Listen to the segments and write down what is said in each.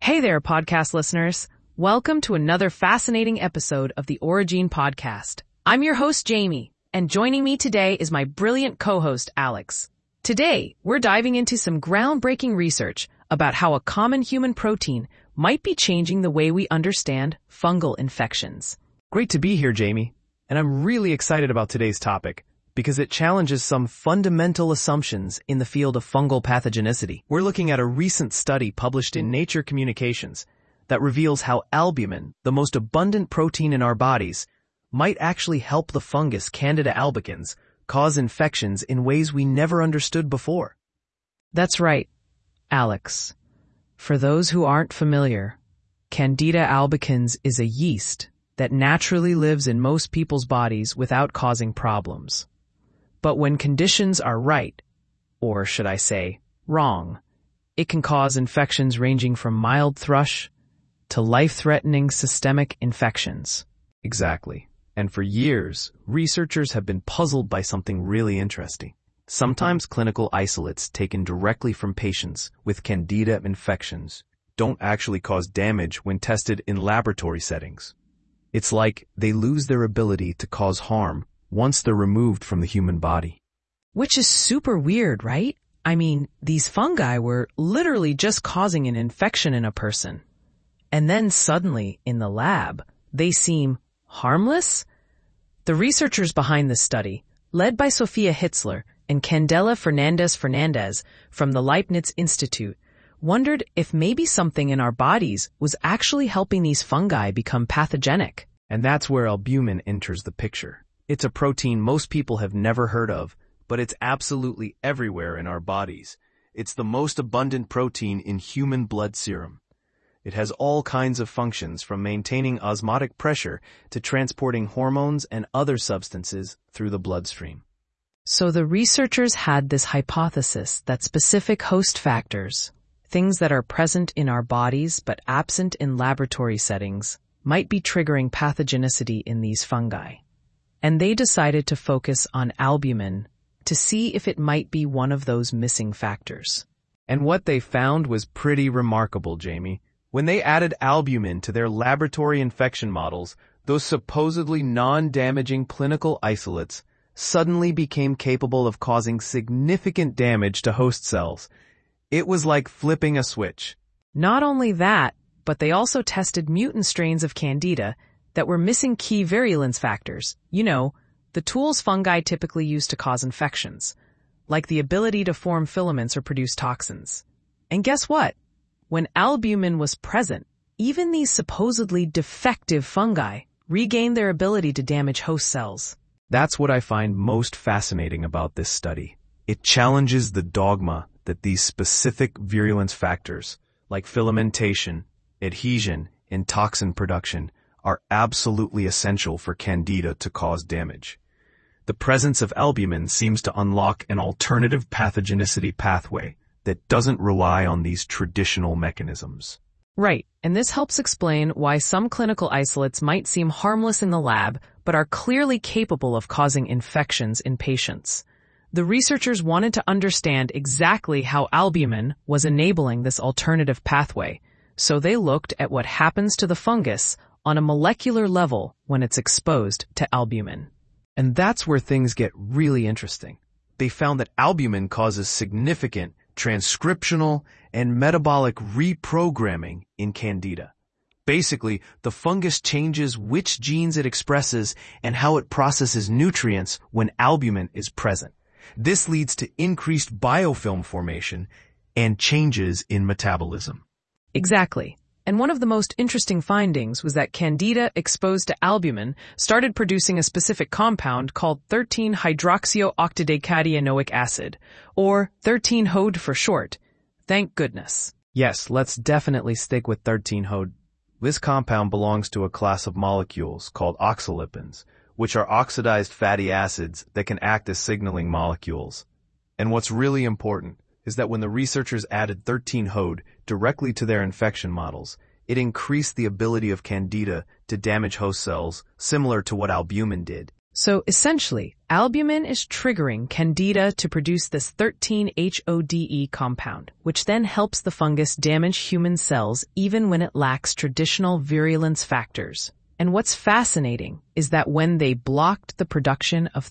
Hey there, podcast listeners. Welcome to another fascinating episode of the Origin Podcast. I'm your host, Jamie, and joining me today is my brilliant co-host, Alex. Today, we're diving into some groundbreaking research about how a common human protein might be changing the way we understand fungal infections. Great to be here, Jamie. And I'm really excited about today's topic because it challenges some fundamental assumptions in the field of fungal pathogenicity. We're looking at a recent study published in Nature Communications that reveals how albumin, the most abundant protein in our bodies, might actually help the fungus Candida albicans cause infections in ways we never understood before. That's right, Alex. For those who aren't familiar, Candida albicans is a yeast that naturally lives in most people's bodies without causing problems. But when conditions are right, or should I say, wrong, it can cause infections ranging from mild thrush to life-threatening systemic infections. Exactly. And for years, researchers have been puzzled by something really interesting. Sometimes clinical isolates taken directly from patients with Candida infections don't actually cause damage when tested in laboratory settings. It's like they lose their ability to cause harm once they're removed from the human body. Which is super weird, right? I mean, these fungi were literally just causing an infection in a person. And then suddenly, in the lab, they seem harmless? The researchers behind this study, led by Sophia Hitzler and Candela Fernandez from the Leibniz Institute, wondered if maybe something in our bodies was actually helping these fungi become pathogenic. And that's where albumin enters the picture. It's a protein most people have never heard of, but it's absolutely everywhere in our bodies. It's the most abundant protein in human blood serum. It has all kinds of functions, from maintaining osmotic pressure to transporting hormones and other substances through the bloodstream. So the researchers had this hypothesis that specific host factors, things that are present in our bodies but absent in laboratory settings, might be triggering pathogenicity in these fungi. And they decided to focus on albumin to see if it might be one of those missing factors. And what they found was pretty remarkable, Jamie. When they added albumin to their laboratory infection models, those supposedly non-damaging clinical isolates suddenly became capable of causing significant damage to host cells. It was like flipping a switch. Not only that, but they also tested mutant strains of Candida that were missing key virulence factors. You know, the tools fungi typically use to cause infections, like the ability to form filaments or produce toxins. And guess what? When albumin was present, even these supposedly defective fungi regained their ability to damage host cells. That's what I find most fascinating about this study. It challenges the dogma that these specific virulence factors, like filamentation, adhesion, and toxin production, are absolutely essential for Candida to cause damage. The presence of albumin seems to unlock an alternative pathogenicity pathway that doesn't rely on these traditional mechanisms. Right, and this helps explain why some clinical isolates might seem harmless in the lab, but are clearly capable of causing infections in patients. The researchers wanted to understand exactly how albumin was enabling this alternative pathway, so they looked at what happens to the fungus on a molecular level when it's exposed to albumin. And that's where things get really interesting. They found that albumin causes significant transcriptional and metabolic reprogramming in Candida. Basically, the fungus changes which genes it expresses and how it processes nutrients when albumin is present. This leads to increased biofilm formation and changes in metabolism. Exactly. And one of the most interesting findings was that Candida exposed to albumin started producing a specific compound called 13-hydroxyoctadecadenoic acid, or 13-HOD for short. Thank goodness. Yes, let's definitely stick with 13-HOD. This compound belongs to a class of molecules called oxalipins, which are oxidized fatty acids that can act as signaling molecules. And what's really important is that when the researchers added 13-HOD directly to their infection models, it increased the ability of Candida to damage host cells, similar to what albumin did. So essentially, Albumin is triggering Candida to produce this 13-HODE compound, which then helps the fungus damage human cells even when it lacks traditional virulence factors. And what's fascinating is that when they blocked the production of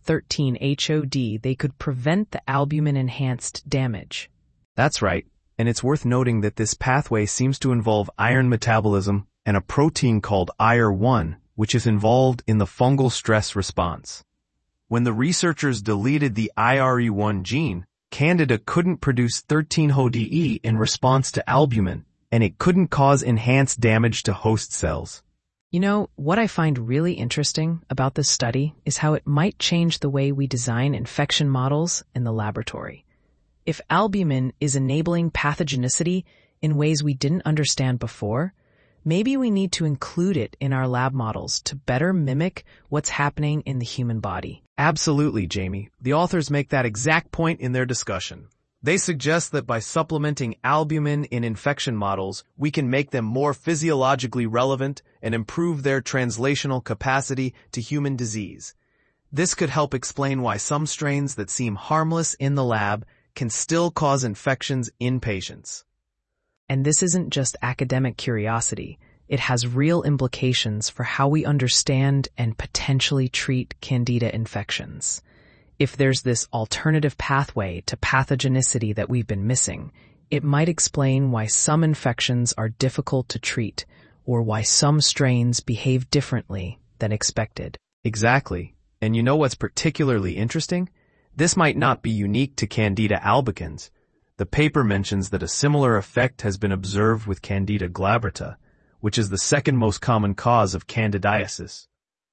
13-HOD, they could prevent the albumin-enhanced damage. That's right, and it's worth noting that this pathway seems to involve iron metabolism and a protein called IR1, which is involved in the fungal stress response. When the researchers deleted the IRE1 gene, Candida couldn't produce 13-HODE in response to albumin, and it couldn't cause enhanced damage to host cells. You know, what I find really interesting about this study is how it might change the way we design infection models in the laboratory. If albumin is enabling pathogenicity in ways we didn't understand before, maybe we need to include it in our lab models to better mimic what's happening in the human body. Absolutely, Jamie. The authors make that exact point in their discussion. They suggest that by supplementing albumin in infection models, we can make them more physiologically relevant and improve their translational capacity to human disease. This could help explain why some strains that seem harmless in the lab can still cause infections in patients. And this isn't just academic curiosity. It has real implications for how we understand and potentially treat Candida infections. If there's this alternative pathway to pathogenicity that we've been missing, it might explain why some infections are difficult to treat or why some strains behave differently than expected. Exactly. And you know what's particularly interesting? This might not be unique to Candida albicans. The paper mentions that a similar effect has been observed with Candida glabrata, which is the second most common cause of candidiasis.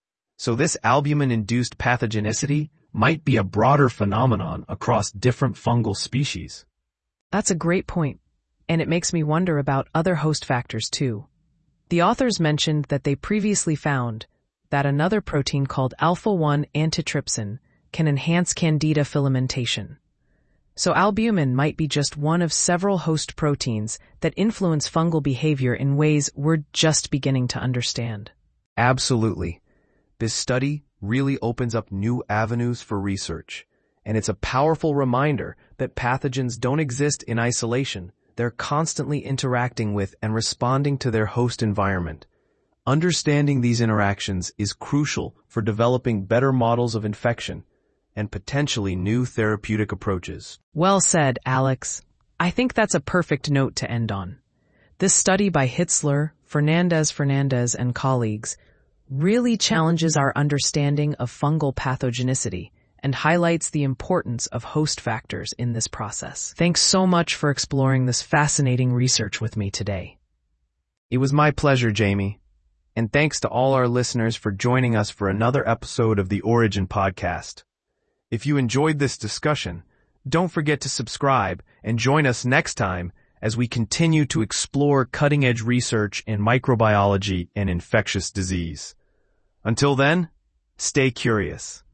So this albumin-induced pathogenicity might be a broader phenomenon across different fungal species. That's a great point, and it makes me wonder about other host factors too. The authors mentioned that they previously found that another protein called alpha-1 antitrypsin can enhance Candida filamentation. So albumin might be just one of several host proteins that influence fungal behavior in ways we're just beginning to understand. Absolutely. This study really opens up new avenues for research, and it's a powerful reminder that pathogens don't exist in isolation. They're constantly interacting with and responding to their host environment. Understanding these interactions is crucial for developing better models of infection and potentially new therapeutic approaches. Well said, Alex. I think that's a perfect note to end on. This study by Hitzler, Fernandez, and colleagues really challenges our understanding of fungal pathogenicity and highlights the importance of host factors in this process. Thanks so much for exploring this fascinating research with me today. It was my pleasure, Jamie. And thanks to all our listeners for joining us for another episode of the Origin Podcast. If you enjoyed this discussion, don't forget to subscribe and join us next time as we continue to explore cutting-edge research in microbiology and infectious disease. Until then, stay curious.